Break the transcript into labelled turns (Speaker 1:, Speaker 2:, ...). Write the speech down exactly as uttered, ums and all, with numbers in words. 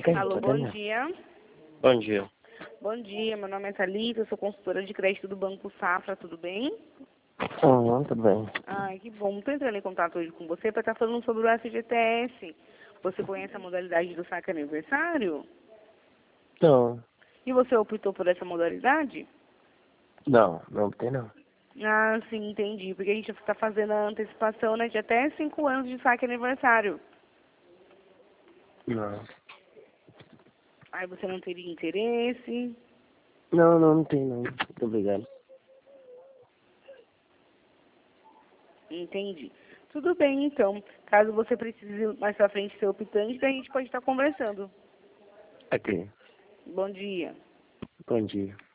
Speaker 1: Alô, bom dia.
Speaker 2: Bom dia.
Speaker 1: Bom dia, meu nome é Thalita, eu sou consultora de crédito do Banco Safra, tudo bem?
Speaker 2: Uhum, tudo bem.
Speaker 1: Ai, que bom. Estou entrando em contato hoje com você para estar falando sobre o F G T S. Você conhece a modalidade do saque aniversário?
Speaker 2: Não,
Speaker 1: E você optou por essa modalidade?
Speaker 2: não, não tem não.
Speaker 1: Ah, sim, entendi. Porque a gente está fazendo a antecipação, né, de até cinco anos de saque aniversário.
Speaker 2: Não.
Speaker 1: Aí você não teria interesse?
Speaker 2: Não, não, não tem não. Muito obrigado.
Speaker 1: Entendi. Tudo bem, então. Caso você precise mais pra frente ser optante, a gente pode estar conversando.
Speaker 2: Ok.
Speaker 1: Bom dia.
Speaker 2: Bom dia.